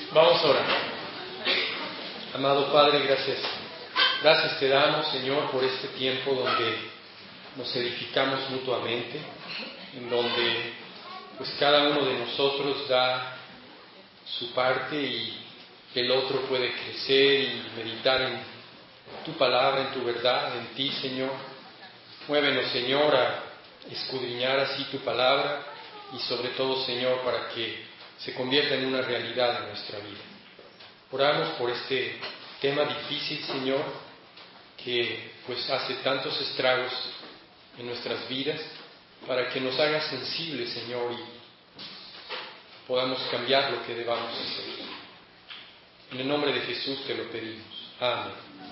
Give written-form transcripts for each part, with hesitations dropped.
Vamos a orar. Amado Padre, gracias. Gracias te damos, Señor, por este tiempo donde nos edificamos mutuamente, en donde pues cada uno de nosotros da su parte y el otro puede crecer y meditar en tu palabra, en tu verdad, en ti, Señor. Muévenos, Señor, a escudriñar así tu palabra y sobre todo, Señor, para que se convierta en una realidad en nuestra vida. Oramos por este tema difícil, Señor, que pues hace tantos estragos en nuestras vidas, para que nos haga sensibles, Señor, y podamos cambiar lo que debamos hacer. En el nombre de Jesús te lo pedimos. Amén.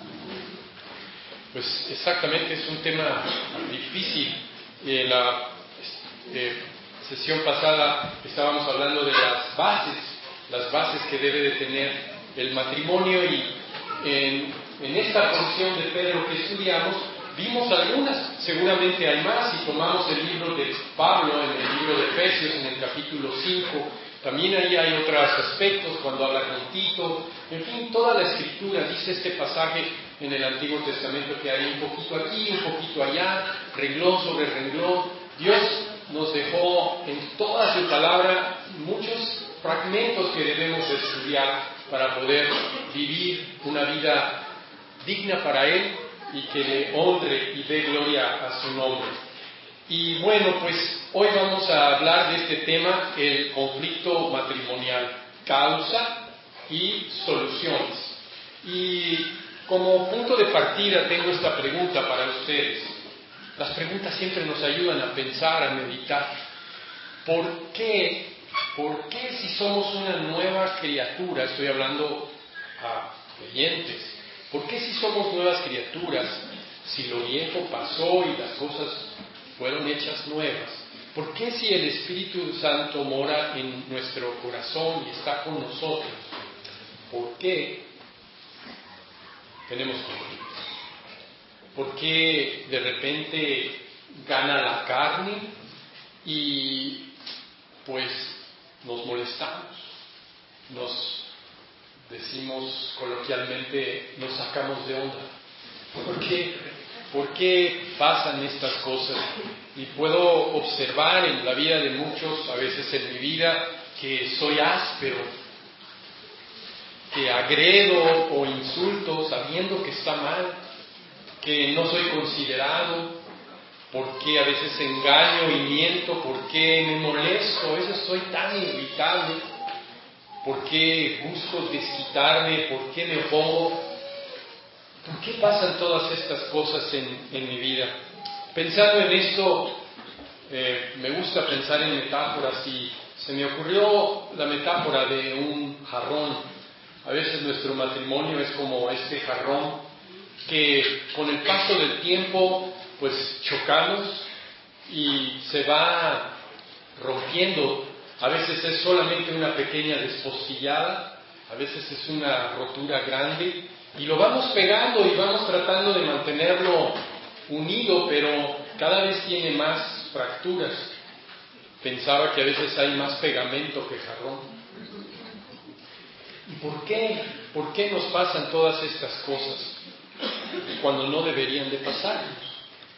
Pues exactamente es un tema difícil. En la sesión pasada estábamos hablando de las bases que debe de tener el matrimonio, y en esta porción de Pedro que estudiamos vimos algunas, seguramente hay más, y tomamos el libro de Pablo en el libro de Efesios en el capítulo 5, también ahí hay otros aspectos cuando habla con Tito, en fin, toda la escritura, dice este pasaje en el Antiguo Testamento que hay un poquito aquí, un poquito allá, renglón sobre renglón. Dios nos dejó en toda su palabra muchos fragmentos que debemos estudiar para poder vivir una vida digna para Él y que le honre y dé gloria a su nombre. Y bueno, pues hoy vamos a hablar de este tema, el conflicto matrimonial, causa y soluciones. Y como punto de partida tengo esta pregunta para ustedes. Las preguntas siempre nos ayudan a pensar, a meditar. ¿Por qué si somos una nueva criatura, estoy hablando a creyentes, por qué si somos nuevas criaturas, si lo viejo pasó y las cosas fueron hechas nuevas, por qué si el Espíritu Santo mora en nuestro corazón y está con nosotros, por qué tenemos conflictos? ¿Por qué de repente gana la carne y pues nos molestamos? Nos decimos coloquialmente, nos sacamos de onda. ¿Por qué pasan estas cosas? Y puedo observar en la vida de muchos, a veces en mi vida, que soy áspero, que agredo o insulto sabiendo que está mal, que no soy considerado, por qué a veces engaño y miento, por qué me molesto, a veces soy tan irritable, por qué busco desquitarme, por qué me opongo, por qué pasan todas estas cosas en mi vida. Pensando en esto, me gusta pensar en metáforas y se me ocurrió la metáfora de un jarrón. A veces nuestro matrimonio es como este jarrón que con el paso del tiempo pues chocamos y se va rompiendo. A veces es solamente una pequeña despostillada, a veces es una rotura grande y lo vamos pegando y vamos tratando de mantenerlo unido, pero cada vez tiene más fracturas. Pensaba que a veces hay más pegamento que jarrón. ¿Y por qué? ¿Por qué nos pasan todas estas cosas cuando no deberían de pasarnos?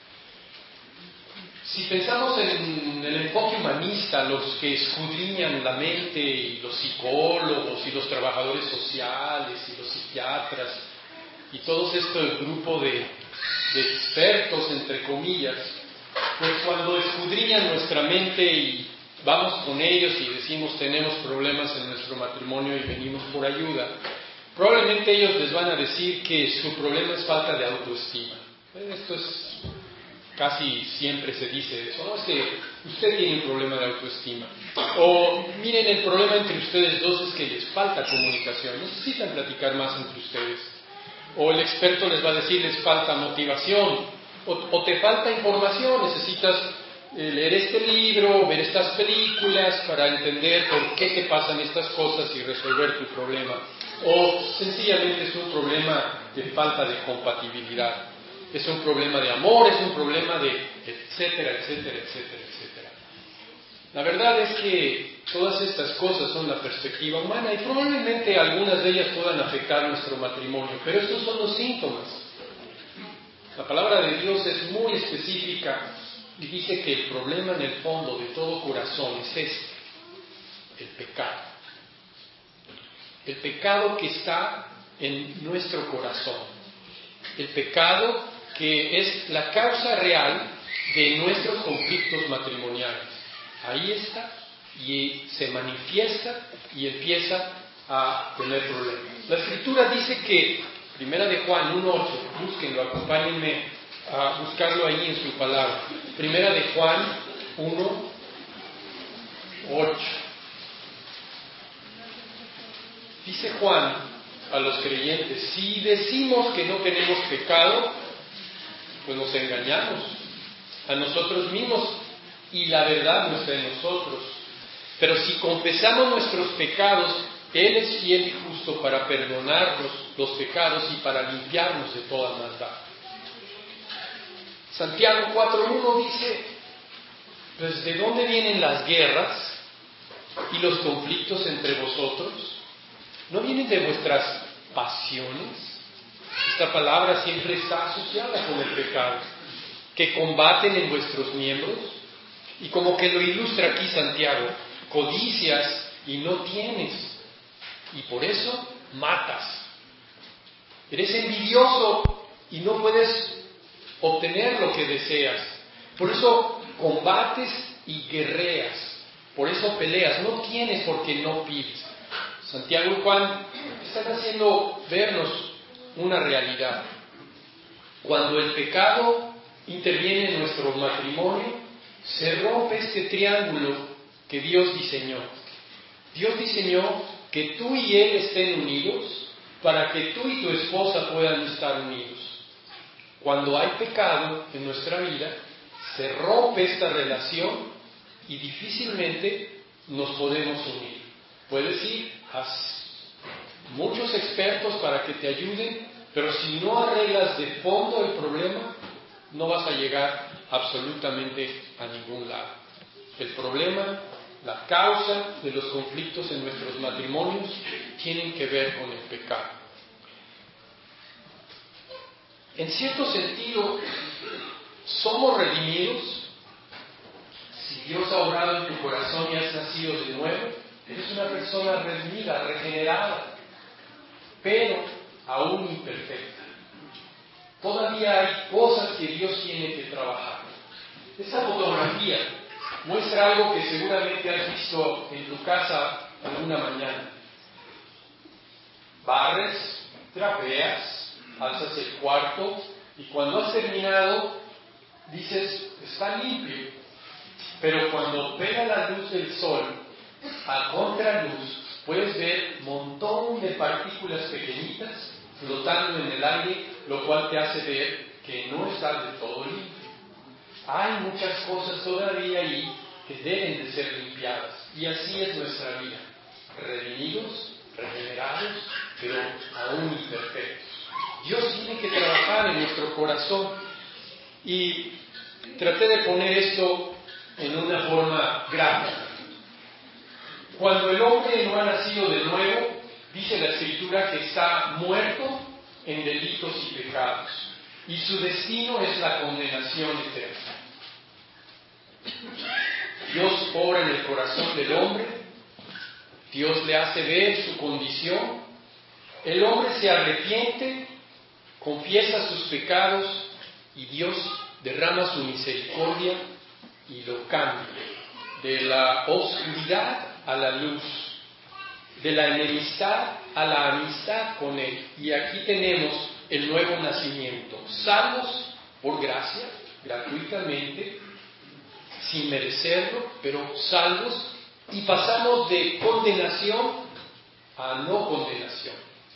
Si pensamos en el enfoque humanista, los que escudriñan la mente, y los psicólogos, y los trabajadores sociales, y los psiquiatras, y todo este grupo de expertos, entre comillas, pues cuando escudriñan nuestra mente y vamos con ellos y decimos tenemos problemas en nuestro matrimonio y venimos por ayuda, probablemente ellos les van a decir que su problema es falta de autoestima. Esto es, casi siempre se dice eso, ¿no? Es que usted tiene un problema de autoestima. O miren, el problema entre ustedes dos es que les falta comunicación, necesitan platicar más entre ustedes. O el experto les va a decir, les falta motivación, o te falta información, necesitas leer este libro, ver estas películas para entender por qué te pasan estas cosas y resolver tu problema. O sencillamente es un problema de falta de compatibilidad, es un problema de amor, es un problema de etcétera, etcétera, etcétera, etcétera. La verdad es que todas estas cosas son la perspectiva humana y probablemente algunas de ellas puedan afectar nuestro matrimonio, pero estos son los síntomas. La palabra de Dios es muy específica y dice que el problema en el fondo de todo corazón es este, el pecado. El pecado que está en nuestro corazón. El pecado que es la causa real de nuestros conflictos matrimoniales. Ahí está y se manifiesta y empieza a tener problemas. La Escritura dice que, Primera de Juan 1:8, búsquenlo, acompáñenme a buscarlo ahí en su palabra. Primera de Juan 1:8. Dice Juan a los creyentes, si decimos que no tenemos pecado, pues nos engañamos a nosotros mismos y la verdad no está en nosotros. Pero si confesamos nuestros pecados, Él es fiel y justo para perdonarnos los pecados y para limpiarnos de toda maldad. Santiago 4:1 dice, pues ¿de dónde vienen las guerras y los conflictos entre vosotros? ¿No vienen de vuestras pasiones? Esta palabra siempre está asociada con el pecado, que combaten en vuestros miembros, y como que lo ilustra aquí Santiago, codicias y no tienes, y por eso matas. Eres envidioso y no puedes obtener lo que deseas. Por eso combates y guerreas. Por eso peleas. No tienes porque no pides. Santiago y Juan están haciendo vernos una realidad. Cuando el pecado interviene en nuestro matrimonio, se rompe este triángulo que Dios diseñó. Dios diseñó que tú y Él estén unidos para que tú y tu esposa puedan estar unidos. Cuando hay pecado en nuestra vida, se rompe esta relación y difícilmente nos podemos unir. Puedes ir a muchos expertos para que te ayuden, pero si no arreglas de fondo el problema, no vas a llegar absolutamente a ningún lado. El problema, la causa de los conflictos en nuestros matrimonios tienen que ver con el pecado. En cierto sentido, somos redimidos. Si Dios ha obrado en tu corazón y has nacido de nuevo, eres una persona redimida, regenerada, pero aún imperfecta. Todavía hay cosas que Dios tiene que trabajar. Esta fotografía muestra algo que seguramente has visto en tu casa alguna mañana. Barres, trapeas, alzas el cuarto y cuando has terminado dices, está limpio. Pero cuando pega la luz del sol a contraluz, puedes ver un montón de partículas pequeñitas flotando en el aire, lo cual te hace ver que no está del todo limpio. Hay muchas cosas todavía ahí que deben de ser limpiadas. Y así es nuestra vida. Redimidos, regenerados, pero aún imperfectos. Dios tiene que trabajar en nuestro corazón. Y traté de poner esto en una forma gráfica. Cuando el hombre no ha nacido de nuevo, dice la Escritura que está muerto en delitos y pecados. Y su destino es la condenación eterna. Dios obra en el corazón del hombre, Dios le hace ver su condición, el hombre se arrepiente, confiesa sus pecados y Dios derrama su misericordia y lo cambia de la oscuridad a la luz, de la enemistad a la amistad con Él. Y aquí tenemos el nuevo nacimiento, salvos por gracia, gratuitamente, sin merecerlo, pero salvos, y pasamos de condenación a no condenación.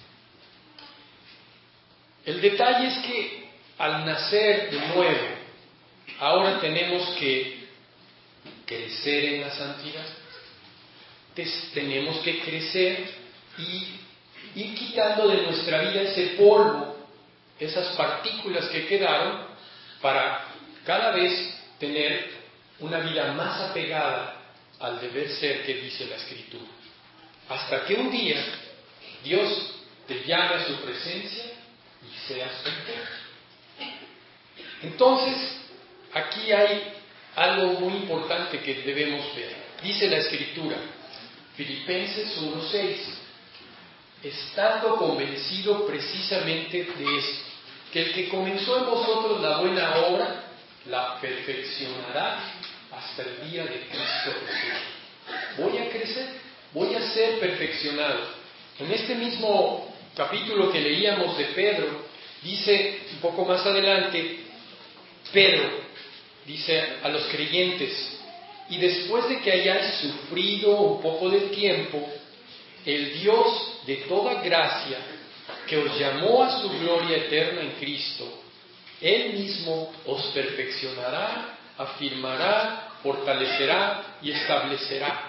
El detalle es que al nacer de nuevo, ahora tenemos que crecer en la santidad. Tenemos que crecer y ir quitando de nuestra vida ese polvo, esas partículas que quedaron, para cada vez tener una vida más apegada al deber ser que dice la Escritura. Hasta que un día Dios te llame a su presencia y seas perfecto. Entonces, aquí hay algo muy importante que debemos ver. Dice la Escritura, Filipenses 1:6, estando convencido precisamente de esto, que el que comenzó en vosotros la buena obra, la perfeccionará hasta el día de Cristo Jesús. Voy a crecer, voy a ser perfeccionado. En este mismo capítulo que leíamos de Pedro, dice un poco más adelante, Pedro dice a los creyentes, y después de que hayáis sufrido un poco de tiempo, el Dios de toda gracia, que os llamó a su gloria eterna en Cristo, Él mismo os perfeccionará, afirmará, fortalecerá y establecerá.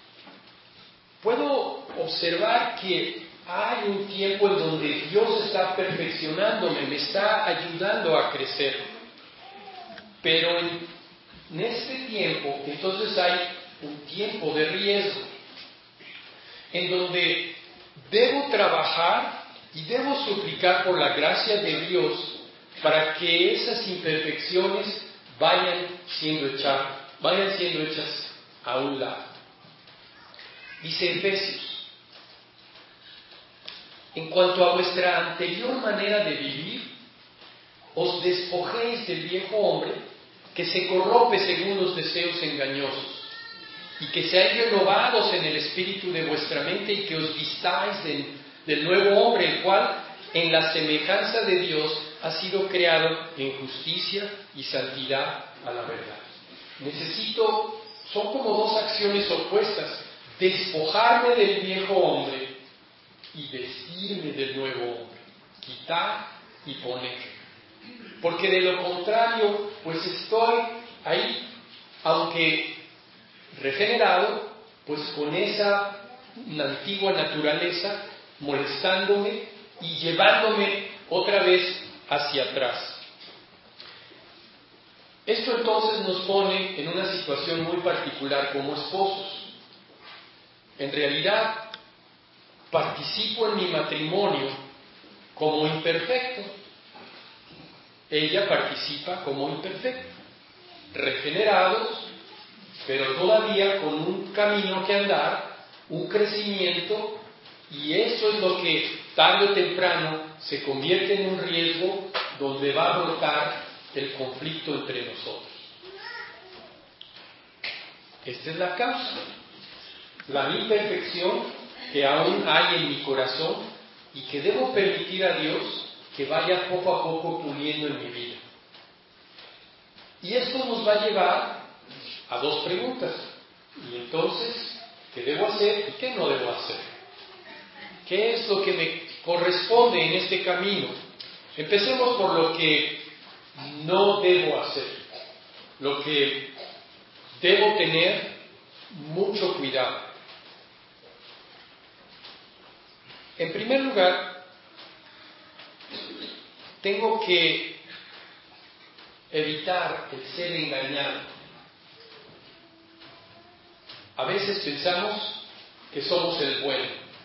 Puedo observar que hay un tiempo en donde Dios está perfeccionándome, me está ayudando a crecer. Pero en este tiempo, entonces hay un tiempo de riesgo, en donde debo trabajar y debo suplicar por la gracia de Dios para que esas imperfecciones vayan siendo hechas a un lado. Dice Efesios, en cuanto a vuestra anterior manera de vivir, os despojéis del viejo hombre que se corrompe según los deseos engañosos, y que seáis renovados en el espíritu de vuestra mente y que os vistáis del nuevo hombre, el cual en la semejanza de Dios ha sido creado en justicia y santidad a la verdad. Son como dos acciones opuestas, despojarme del viejo hombre y vestirme del nuevo hombre, quitar y poner. Porque de lo contrario, pues estoy ahí, aunque regenerado, pues con esa antigua naturaleza molestándome y llevándome otra vez hacia atrás. Esto entonces nos pone en una situación muy particular como esposos. En realidad, participo en mi matrimonio como imperfecto. Ella participa como imperfecto, regenerados, pero todavía con un camino que andar, un crecimiento, y eso es lo que tarde o temprano se convierte en un riesgo donde va a brotar el conflicto entre nosotros. Esta es la causa, la imperfección que aún hay en mi corazón y que debo permitir a Dios que vaya poco a poco puliendo en mi vida. Y esto nos va a llevar a dos preguntas. Y entonces, ¿qué debo hacer y qué no debo hacer? ¿Qué es lo que me corresponde en este camino? Empecemos por lo que no debo hacer, lo que debo tener mucho cuidado. En primer lugar, tengo que evitar el ser engañado. A veces pensamos que somos el bueno.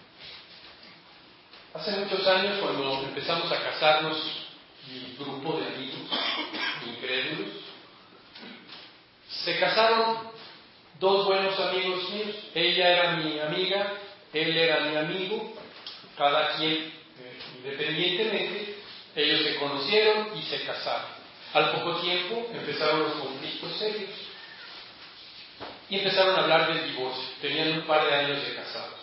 Hace muchos años, cuando empezamos a casarnos, mi grupo de amigos incrédulos, se casaron dos buenos amigos míos. Ella era mi amiga, él era mi amigo, cada quien independientemente. Ellos se conocieron y se casaron. Al poco tiempo empezaron los conflictos serios y empezaron a hablar del divorcio. Tenían un par de años de casados.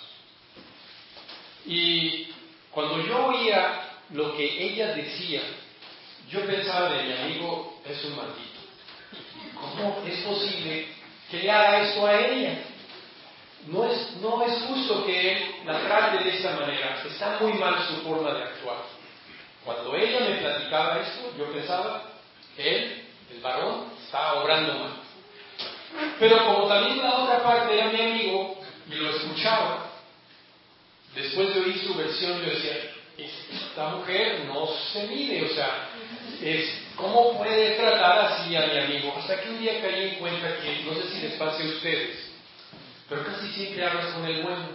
Y cuando yo oía lo que ella decía, yo pensaba de mi amigo, es un maldito. ¿Cómo es posible que le haga esto a ella? No es justo que él la trate de esa manera. Está muy mal su forma de actuar. Cuando ella me platicaba esto, yo pensaba, él, el varón, estaba obrando mal. Pero como también la otra parte era mi amigo y lo escuchaba, después de oír su versión, yo decía, esta mujer no se mide, o sea, ¿cómo puede tratar así a mi amigo? Hasta que un día caí en cuenta que, no sé si les pase a ustedes, pero casi siempre hablas con el bueno.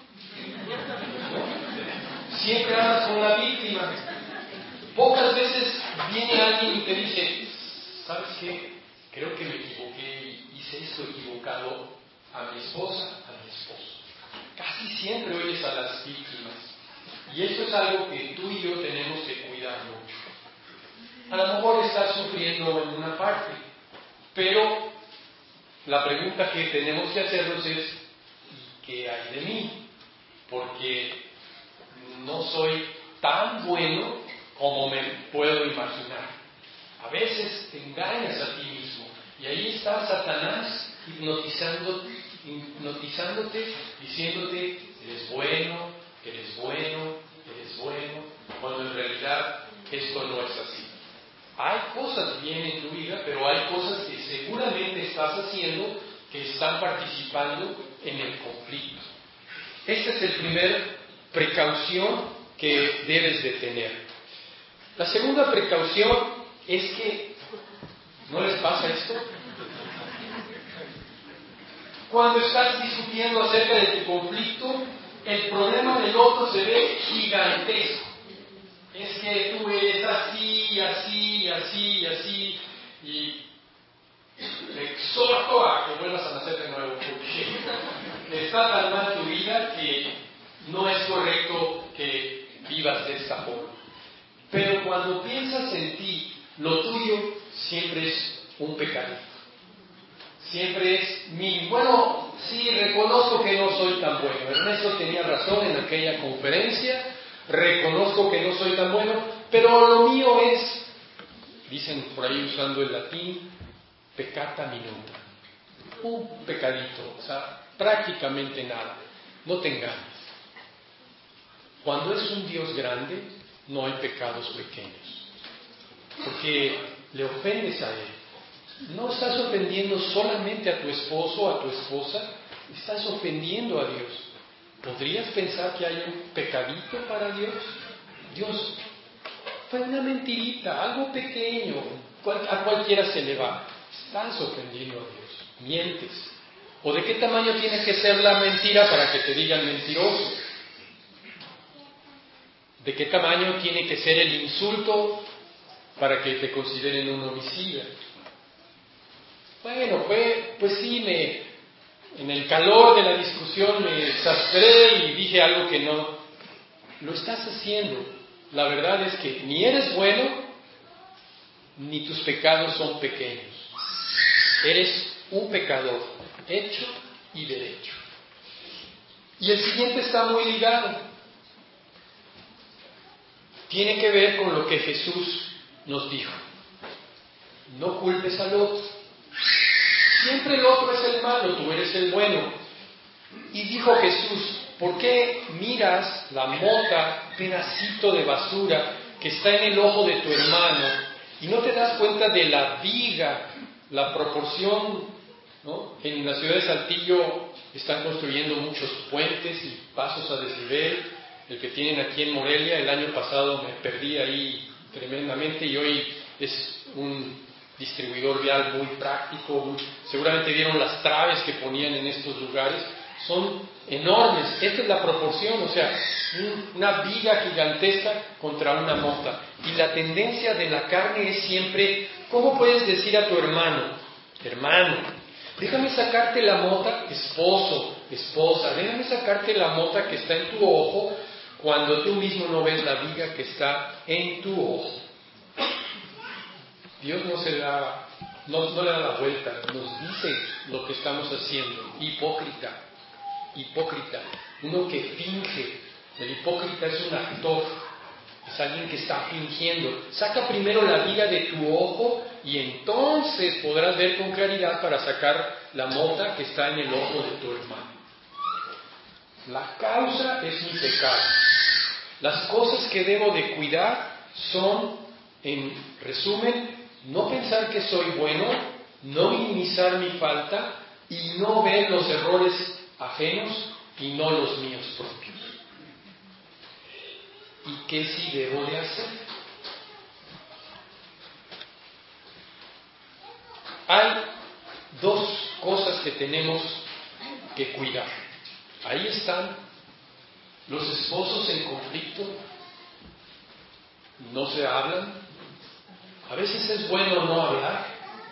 Siempre hablas con la víctima. Pocas veces viene alguien y te dice, ¿sabes qué? Creo que me equivoqué y hice esto equivocado a mi esposa, a mi esposo. Casi siempre oyes a las víctimas. Y esto es algo que tú y yo tenemos que cuidar mucho. A lo mejor estás sufriendo en una parte, pero la pregunta que tenemos que hacernos es, ¿y qué hay de mí? Porque no soy tan bueno como me puedo imaginar. A veces te engañas a ti mismo y ahí está Satanás hipnotizándote, diciéndote, eres bueno, eres bueno, eres bueno, cuando en realidad esto no es así. Hay cosas bien en tu vida, pero hay cosas que seguramente estás haciendo que están participando en el conflicto. Esta es la primera precaución que debes de tener. La segunda precaución es que, ¿no les pasa esto? Cuando estás discutiendo acerca de tu conflicto, el problema del otro se ve gigantesco. Es que tú eres así, así, así, así, y te exhorto a que vuelvas a nacer de nuevo, porque está tan mal tu vida que no es correcto que vivas de esta forma. Pero cuando piensas en ti, lo tuyo siempre es un pecado. Siempre es mi, bueno, sí, reconozco que no soy tan bueno. Ernesto tenía razón en aquella conferencia, reconozco que no soy tan bueno, pero lo mío es, dicen por ahí usando el latín, peccata minuta. Un pecadito, o sea, prácticamente nada. No te engañes. Cuando es un Dios grande, no hay pecados pequeños, porque le ofendes a Él. No estás ofendiendo solamente a tu esposo o a tu esposa, estás ofendiendo a Dios. ¿Podrías pensar que hay un pecadito para Dios? Dios, fue una mentirita, algo pequeño, a cualquiera se le va. Estás ofendiendo a Dios, mientes. ¿O de qué tamaño tiene que ser la mentira para que te digan mentiroso? ¿De qué tamaño tiene que ser el insulto para que te consideren un homicida? Bueno, pues sí, en el calor de la discusión me exasperé y dije algo que no. Lo estás haciendo. La verdad es que ni eres bueno, ni tus pecados son pequeños. Eres un pecador, hecho y derecho. Y el siguiente está muy ligado. Tiene que ver con lo que Jesús nos dijo. No culpes al otro. Siempre el otro es el malo, tú eres el bueno. Y dijo Jesús, ¿por qué miras la mota, pedacito de basura que está en el ojo de tu hermano y no te das cuenta de la viga, la proporción, ¿no? En la ciudad de Saltillo están construyendo muchos puentes y pasos a desnivel. El que tienen aquí en Morelia, el año pasado me perdí ahí tremendamente y hoy es un distribuidor vial muy práctico. Seguramente vieron las traves que ponían en estos lugares, son enormes. Esta es la proporción, o sea, una viga gigantesca contra una mota. Y la tendencia de la carne es siempre, ¿cómo puedes decir a tu hermano, déjame sacarte la mota, esposo, esposa, déjame sacarte la mota que está en tu ojo, cuando tú mismo no ves la viga que está en tu ojo? Dios no le da la vuelta, nos dice lo que estamos haciendo. Hipócrita, uno que finge. El hipócrita es un actor, es alguien que está fingiendo. Saca primero la viga de tu ojo y entonces podrás ver con claridad para sacar la mota que está en el ojo de tu hermano. La causa es mi pecado. Las cosas que debo de cuidar son, en resumen, no pensar que soy bueno, no minimizar mi falta y no ver los errores ajenos y no los míos propios. ¿Y qué sí debo de hacer? Hay dos cosas que tenemos que cuidar. Ahí están los esposos en conflicto, no se hablan. A veces es bueno no hablar,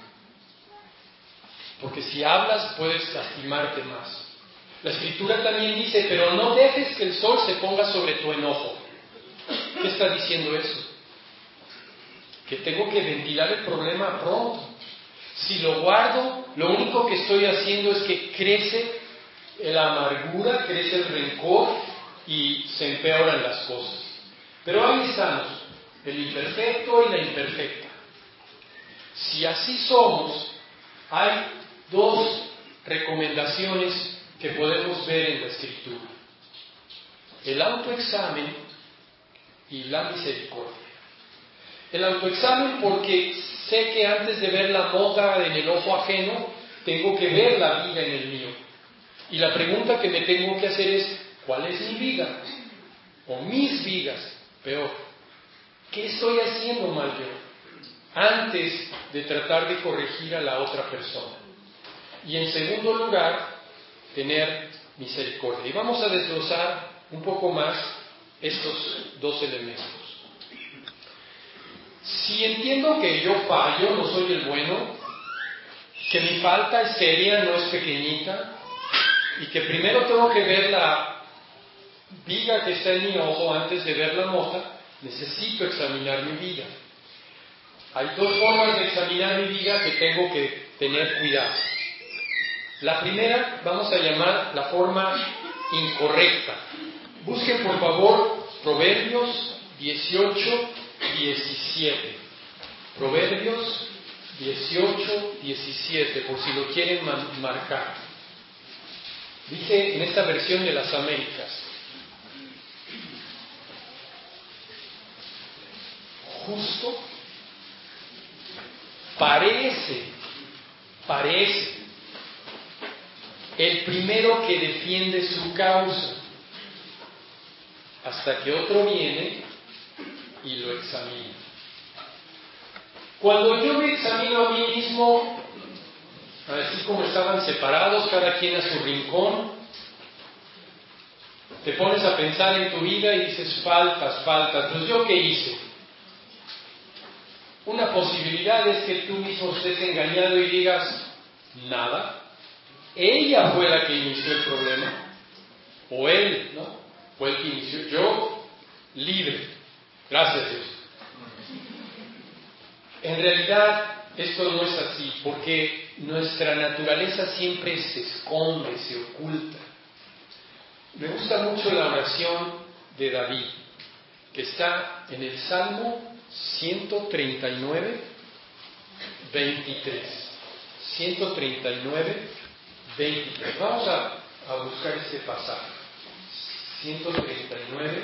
porque si hablas puedes lastimarte más. La Escritura también dice, pero no dejes que el sol se ponga sobre tu enojo. ¿Qué está diciendo eso? Que tengo que ventilar el problema pronto. Si lo guardo, lo único que estoy haciendo es que crece la amargura, crece el rencor y se empeoran las cosas. Pero ahí estamos, el imperfecto y la imperfecta. Si así somos, hay dos recomendaciones que podemos ver en la Escritura: el autoexamen y la misericordia. El autoexamen porque sé que antes de ver la mota en el ojo ajeno, tengo que ver la viga en el mío. Y la pregunta que me tengo que hacer es, ¿cuál es mi viga? O mis vigas, peor. ¿Qué estoy haciendo mal yo? Antes de tratar de corregir a la otra persona. Y en segundo lugar, tener misericordia. Y vamos a desglosar un poco más estos dos elementos. Si entiendo que yo fallo, no soy el bueno, que mi falta es seria, no es pequeñita, y que primero tengo que ver la viga que está en mi ojo antes de ver la mota, necesito examinar mi vida. Hay dos formas de examinar mi vida que tengo que tener cuidado. La primera vamos a llamar la forma incorrecta. Busquen por favor Proverbios 18:17. Proverbios 18:17, por si lo quieren marcar. Dice en esta versión de las Américas: justo parece el primero que defiende su causa, hasta que otro viene y lo examina. Cuando yo me examino a mí mismo, así como estaban separados, cada quien a su rincón, te pones a pensar en tu vida y dices, faltas. Pues ¿yo qué hice? Una posibilidad es que tú mismo estés engañado y digas, nada. Ella fue la que inició el problema, o él, ¿no? Fue el que inició. Yo, libre. Gracias, Dios. En realidad, esto no es así, porque nuestra naturaleza siempre se esconde, se oculta. Me gusta mucho la oración de David, que está en el Salmo 139, 23. 139, 23. Vamos a buscar este pasaje. 139.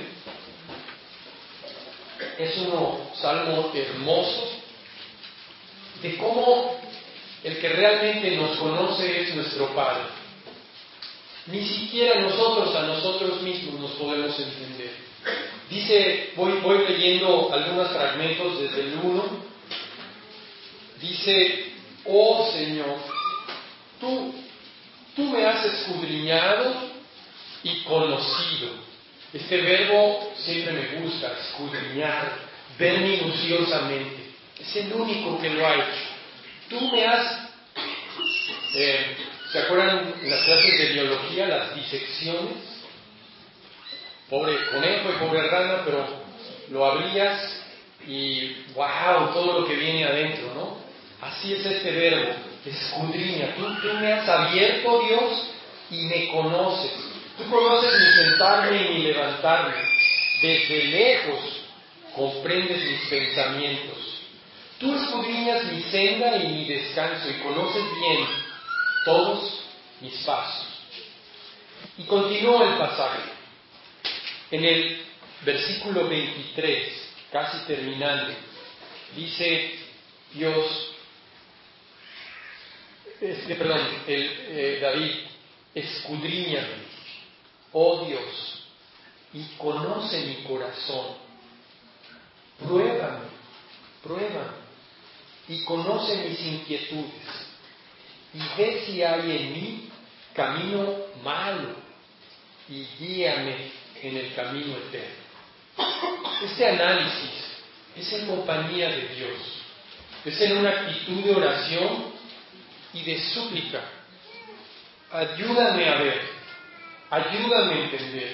Es un salmo hermoso de cómo el que realmente nos conoce es nuestro Padre. Ni siquiera nosotros a nosotros mismos nos podemos entender. Dice, voy leyendo algunos fragmentos desde el 1. Dice, oh Señor, tú me has escudriñado y conocido. Este verbo siempre me gusta, escudriñar, ver minuciosamente. Es el único que lo ha hecho. Tú me has... ¿se acuerdan en las clases de biología, las disecciones? Pobre conejo y pobre rana, pero lo abrías y ¡wow! Todo lo que viene adentro, ¿no? Así es este verbo, escudriña. Tú me has abierto, Dios, y me conoces. Tú conoces mi sentarme y mi levantarme. Desde lejos comprendes mis pensamientos. Tú escudriñas mi senda y mi descanso y conoces bien todos mis pasos. Y continúa el pasaje. En el versículo 23, casi terminando, dice Dios, David, escudriñame, oh Dios, y conoce mi corazón. Pruébame, y conoce mis inquietudes, y ve si hay en mí camino malo y guíame en el camino eterno. Este análisis es en compañía de Dios, es en una actitud de oración y de súplica. Ayúdame a ver, ayúdame a entender.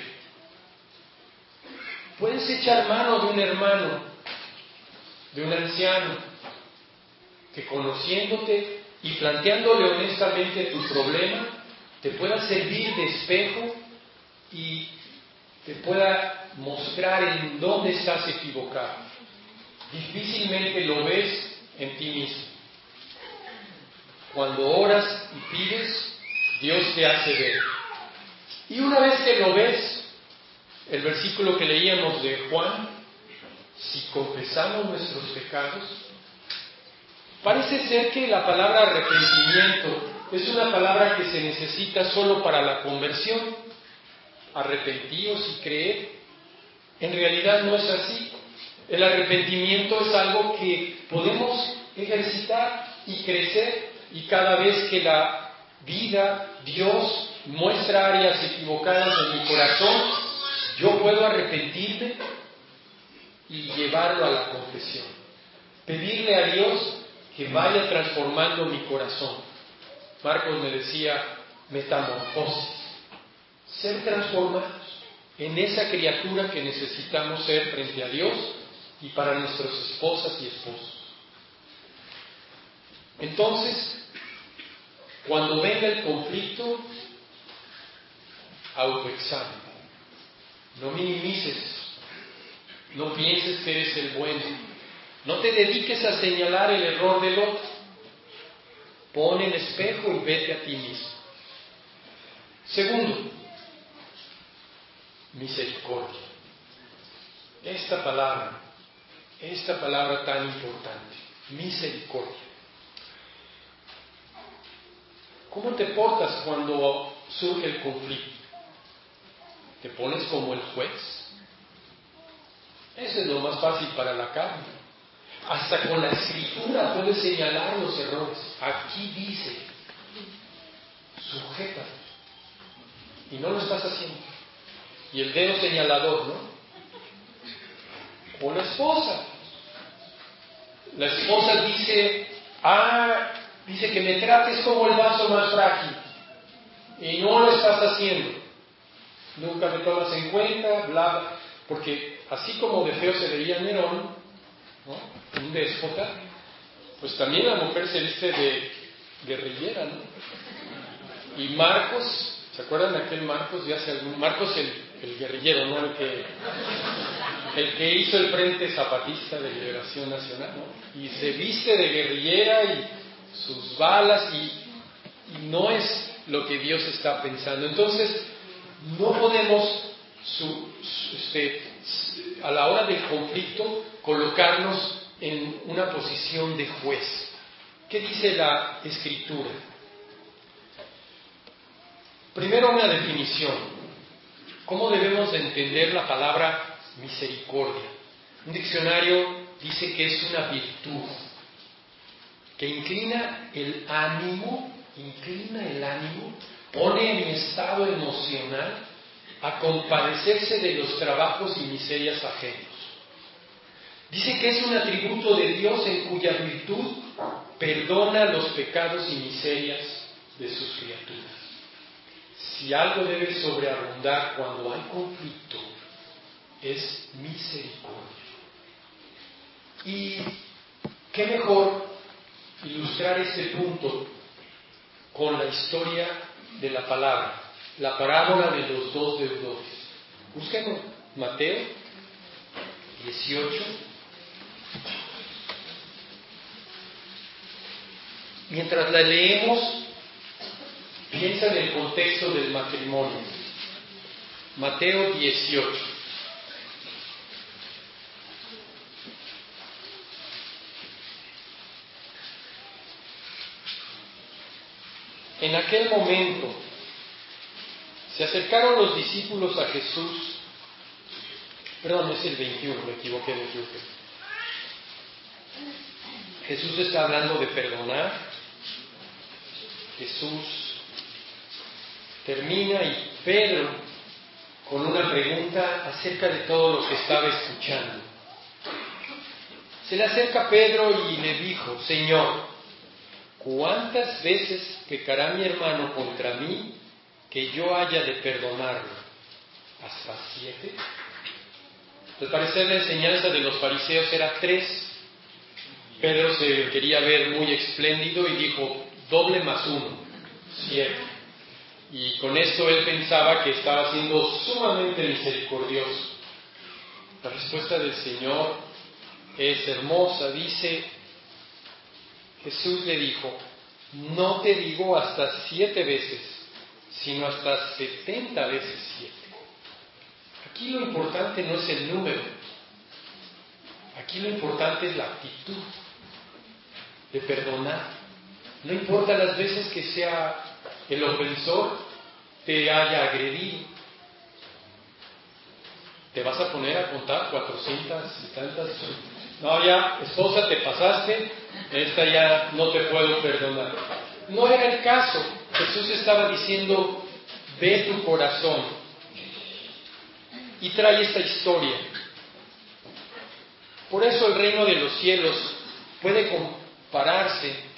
Puedes echar mano de un hermano, de un anciano, que conociéndote y planteándole honestamente tu problema, te pueda servir de espejo y te pueda mostrar en dónde estás equivocado. Difícilmente lo ves en ti mismo. Cuando oras y pides, Dios te hace ver. Y una vez que lo ves, el versículo que leíamos de Juan, si confesamos nuestros pecados, parece ser que la palabra arrepentimiento es una palabra que se necesita solo para la conversión. Arrepentíos y creed. En realidad no es así. El arrepentimiento es algo que podemos ejercitar y crecer, y cada vez que la vida, Dios, muestra áreas equivocadas en mi corazón, yo puedo arrepentirme y llevarlo a la confesión. Pedirle a Dios que vaya transformando mi corazón. Marcos me decía, metamorfosis. Ser transformados en esa criatura que necesitamos ser frente a Dios y para nuestras esposas y esposos. Entonces, cuando venga el conflicto, autoexamen. No minimices, no pienses que eres el bueno, no te dediques a señalar el error del otro. Pon el espejo y vete a ti mismo. Segundo, misericordia. Esta palabra tan importante, misericordia. ¿Cómo te portas cuando surge el conflicto? ¿Te pones como el juez? Eso es lo más fácil para la carne. Hasta con la escritura puedes señalar los errores. Aquí dice, sujétate. Y no lo estás haciendo. Y el dedo señalador, ¿no? O la esposa. La esposa dice, dice que me trates como el vaso más frágil. Y no lo estás haciendo. Nunca me tomas en cuenta, bla. Porque así como de feo se veía Nerón, ¿no? Un déspota, pues también la mujer se viste de guerrillera, ¿no? Y Marcos, ¿se acuerdan de aquel Marcos? Marcos el guerrillero, ¿no? El que hizo el Frente Zapatista de Liberación Nacional, ¿no? Y se viste de guerrillera y sus balas y no es lo que Dios está pensando. Entonces, no podemos a la hora del conflicto colocarnos en una posición de juez. ¿Qué dice la Escritura? Primero, una definición. ¿Cómo debemos de entender la palabra misericordia? Un diccionario dice que es una virtud que inclina el ánimo, pone en estado emocional a compadecerse de los trabajos y miserias ajenos. Dice que es un atributo de Dios en cuya virtud perdona los pecados y miserias de sus criaturas. Si algo debe sobreabundar cuando hay conflicto, es misericordia. Y qué mejor ilustrar este punto con la historia de la palabra, la parábola de los dos deudores. Busquemos Mateo 18. Mientras la leemos, piensa en el contexto del matrimonio. Mateo 18. En aquel momento se acercaron los discípulos a Jesús. Perdón, es el 21, me equivoqué. Jesús está hablando de perdonar. Jesús termina y Pedro con una pregunta acerca de todo lo que estaba escuchando. Se le acerca Pedro y le dijo: Señor, ¿cuántas veces pecará mi hermano contra mí que yo haya de perdonarlo? ¿Hasta 7? Al parecer la enseñanza de los fariseos era 3. Pedro se quería ver muy espléndido y dijo: doble más 1, 7. Y con esto él pensaba que estaba siendo sumamente misericordioso. La respuesta del Señor es hermosa. Dice, Jesús le dijo: no te digo hasta 7 veces, sino hasta 70 veces 7. Aquí lo importante no es el número, aquí lo importante es la actitud de perdonar. No importa las veces que sea el ofensor te haya agredido. ¿Te vas a poner a contar 400 y tantas? No, ya, esposa, te pasaste, esta ya no te puedo perdonar. No era el caso. Jesús estaba diciendo: ve tu corazón. Y trae esta historia. Por eso el reino de los cielos puede compararse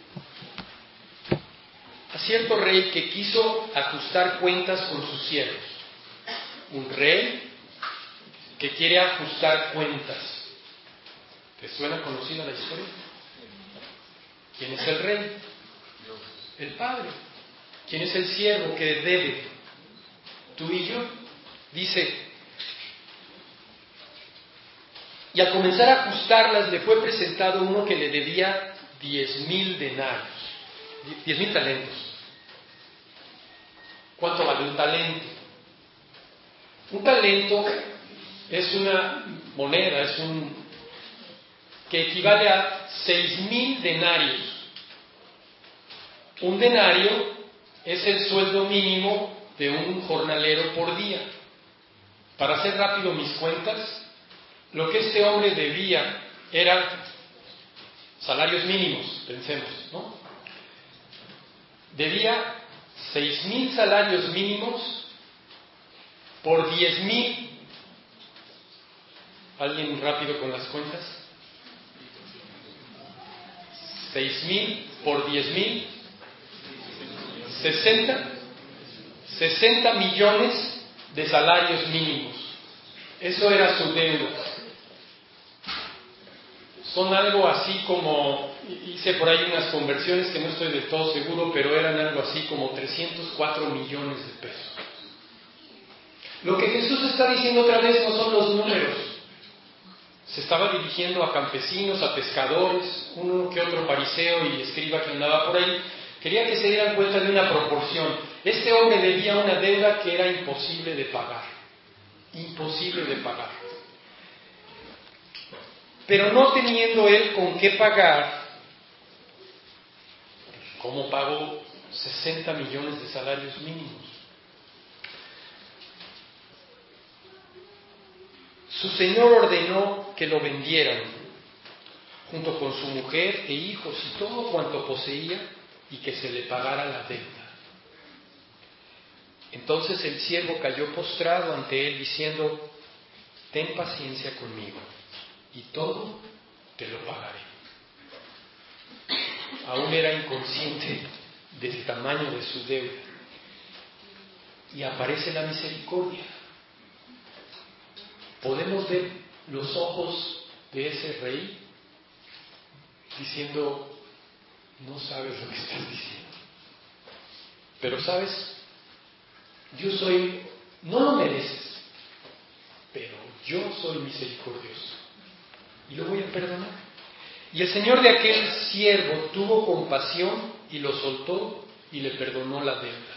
a cierto rey que quiso ajustar cuentas con sus siervos. Un rey que quiere ajustar cuentas. ¿Te suena conocida la historia? ¿Quién es el rey? El padre. ¿Quién es el siervo que debe? Tú y yo. Dice: y al comenzar a ajustarlas le fue presentado uno que le debía 10,000 denarios. 10,000 talentos. ¿Cuánto vale un talento? Un talento es una moneda, que equivale a 6,000 denarios. Un denario es el sueldo mínimo de un jornalero por día. Para hacer rápido mis cuentas, lo que este hombre debía eran salarios mínimos, pensemos, ¿no? Debía 6,000 salarios mínimos por 10,000. ¿Alguien rápido con las cuentas? 6,000 por 10,000. 60 millones de salarios mínimos. Eso era su deuda. Son algo así como, hice por ahí unas conversiones que no estoy del todo seguro, pero eran algo así como 304 millones de pesos. Lo que Jesús está diciendo otra vez no son los números. Se estaba dirigiendo a campesinos, a pescadores, uno que otro fariseo y escriba que andaba por ahí. Quería que se dieran cuenta de una proporción. Este hombre debía una deuda que era imposible de pagar. Imposible de pagar. Pero no teniendo él con qué pagar, ¿cómo pagó 60 millones de salarios mínimos? Su señor ordenó que lo vendieran, junto con su mujer e hijos y todo cuanto poseía, y que se le pagara la deuda. Entonces el siervo cayó postrado ante él, diciendo: ten paciencia conmigo, y todo te lo pagaré. Aún era inconsciente del tamaño de su deuda. Y aparece la misericordia. Podemos ver los ojos de ese rey diciendo: no sabes lo que estás diciendo. Pero sabes, yo soy, no lo mereces, pero yo soy misericordioso y lo voy a perdonar. Y el señor de aquel siervo tuvo compasión y lo soltó y le perdonó la deuda.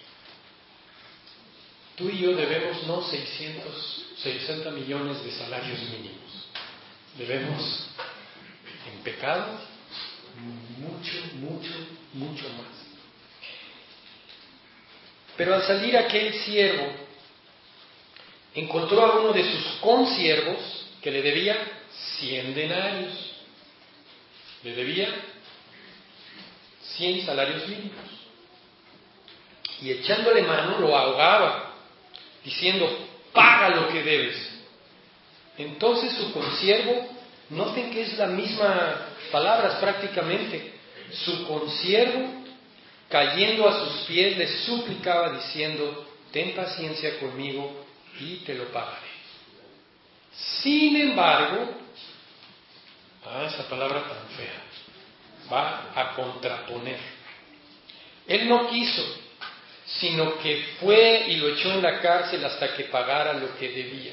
Tú y yo debemos no 60 millones de salarios mínimos. Debemos, en pecado, mucho más. Pero al salir aquel siervo, encontró a uno de sus consiervos que le debía 100 denarios. Le debía 100 salarios mínimos. y echándole mano lo ahogaba, diciendo: paga lo que debes. Entonces su consiervo, noten que es la misma palabras prácticamente, su consiervo, cayendo a sus pies, le suplicaba diciendo: ten paciencia conmigo y te lo pagaré. Sin embargo, esa palabra tan fea, va a contraponer. Él no quiso, sino que fue y lo echó en la cárcel hasta que pagara lo que debía.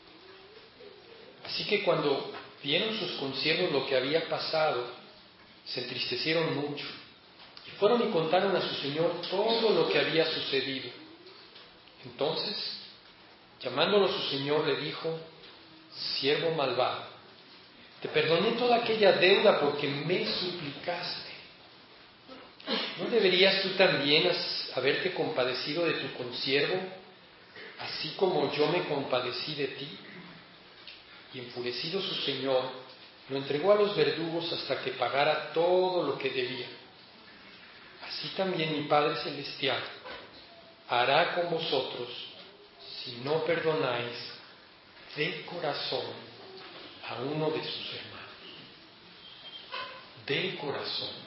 Así que cuando vieron sus consiervos lo que había pasado, se entristecieron mucho y fueron y contaron a su señor todo lo que había sucedido. Entonces, llamándolo su señor, le dijo: siervo malvado, te perdoné toda aquella deuda porque me suplicaste. ¿No deberías tú también haberte compadecido de tu consiervo, así como yo me compadecí de ti? Y enfurecido su señor, lo entregó a los verdugos hasta que pagara todo lo que debía. Así también mi Padre Celestial hará con vosotros si no perdonáis de corazón a uno de sus hermanos. De corazón.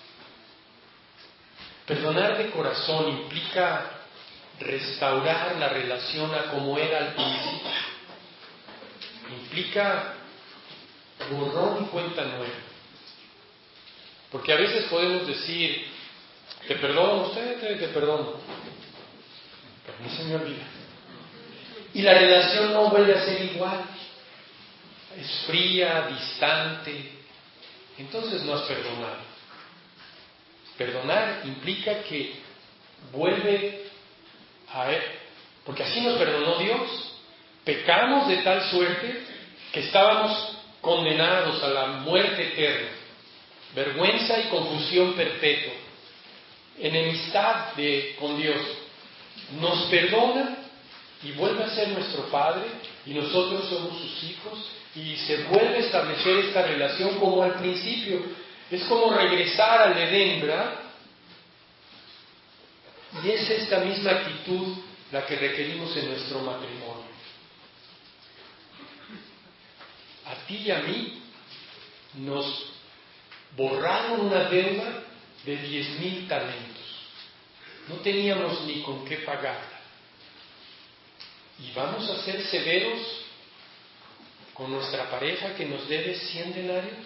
Perdonar de corazón implica restaurar la relación a como era al principio. Implica borrón y cuenta nueva. Porque a veces podemos decir: te perdono, usted te perdono, pero no se me olvida. Y la relación no vuelve a ser igual. Es fría, distante. Entonces no has perdonado. Perdonar implica que vuelve a Él, porque así nos perdonó Dios. Pecamos de tal suerte que estábamos condenados a la muerte eterna, vergüenza y confusión perpetua, enemistad con Dios. Nos perdona y vuelve a ser nuestro Padre, y nosotros somos sus hijos, y se vuelve a establecer esta relación como al principio. Es como regresar al Edén, ¿verdad? Y es esta misma actitud la que requerimos en nuestro matrimonio. A ti y a mí nos borraron una deuda de 10,000 talentos. No teníamos ni con qué pagarla. Y vamos a ser severos con nuestra pareja que nos debe 100 denarios.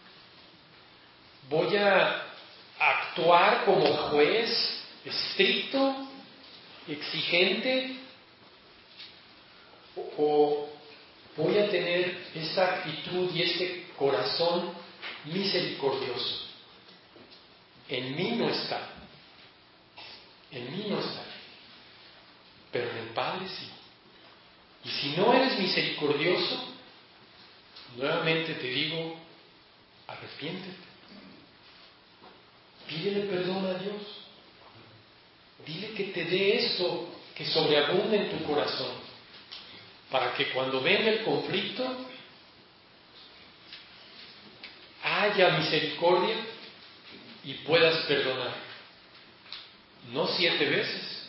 Voy a actuar como juez estricto, exigente, o voy a tener esta actitud y este corazón misericordioso. En mí no está. En mí no está. Pero en el Padre sí. Y si no eres misericordioso, nuevamente te digo, arrepiéntete. Pídele perdón a Dios. Dile que te dé esto que sobreabunde en tu corazón, para que cuando venga el conflicto haya misericordia y puedas perdonar. No 7 veces,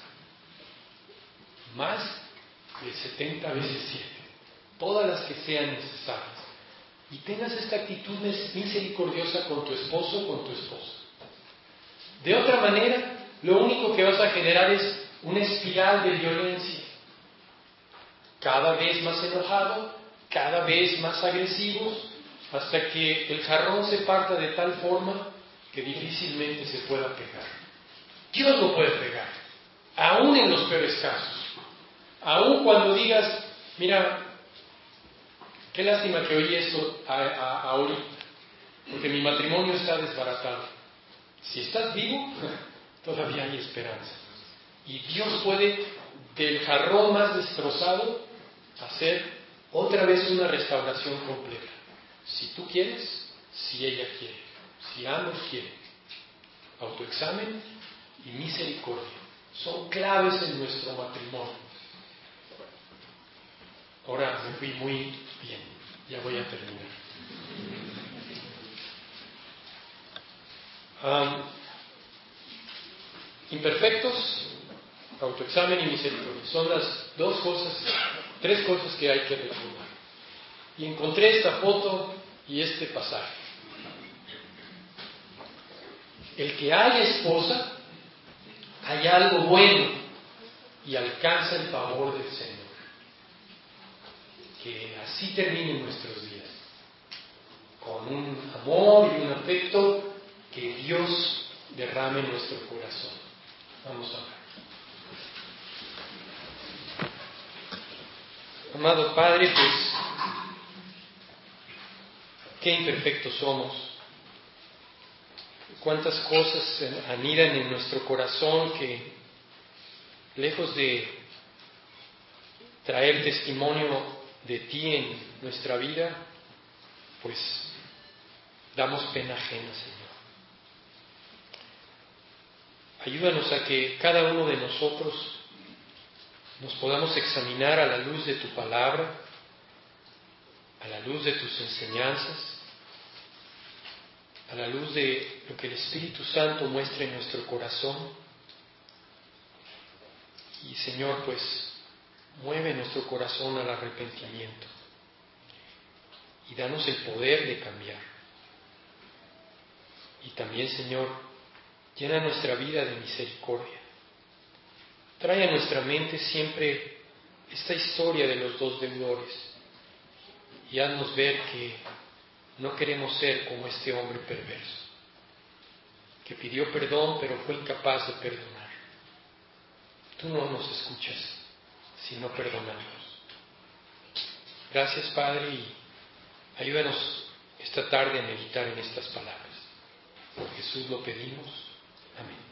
más de 70 veces 7, todas las que sean necesarias. Y tengas esta actitud misericordiosa con tu esposo o con tu esposa. De otra manera, lo único que vas a generar es una espiral de violencia. Cada vez más enojado, cada vez más agresivos, hasta que el jarrón se parta de tal forma que difícilmente se pueda pegar. Dios lo puede pegar, aún en los peores casos. Aún cuando digas: mira, qué lástima que oí esto ahorita, porque mi matrimonio está desbaratado. Si estás vivo, todavía hay esperanza. Y Dios puede, del jarrón más destrozado, hacer otra vez una restauración completa. Si tú quieres, si ella quiere, si ambos quieren. Autoexamen y misericordia son claves en nuestro matrimonio. Ahora me fui muy bien, ya voy a terminar. Imperfectos, Autoexamen y misericordia. Son las tres cosas que hay que recordar. Y encontré esta foto y este pasaje. El que haya esposa, haya algo bueno y alcanza el favor del Señor. Que así terminen nuestros días, con un amor y un afecto que Dios derrame en nuestro corazón. Vamos a orar. Amado Padre, pues, qué imperfectos somos. Cuántas cosas anidan en nuestro corazón que, lejos de traer testimonio de ti en nuestra vida, pues damos pena ajena, Señor. Ayúdanos a que cada uno de nosotros nos podamos examinar a la luz de tu palabra, a la luz de tus enseñanzas, a la luz de lo que el Espíritu Santo muestra en nuestro corazón. Y Señor, pues, mueve nuestro corazón al arrepentimiento y danos el poder de cambiar. Y también, Señor, llena nuestra vida de misericordia. Trae a nuestra mente siempre esta historia de los dos deudores y haznos ver que no queremos ser como este hombre perverso, que pidió perdón pero fue incapaz de perdonar. Tú no nos escuchas si no perdonamos. Gracias, Padre, y ayúdanos esta tarde a meditar en estas palabras. Por Jesús lo pedimos. Amén.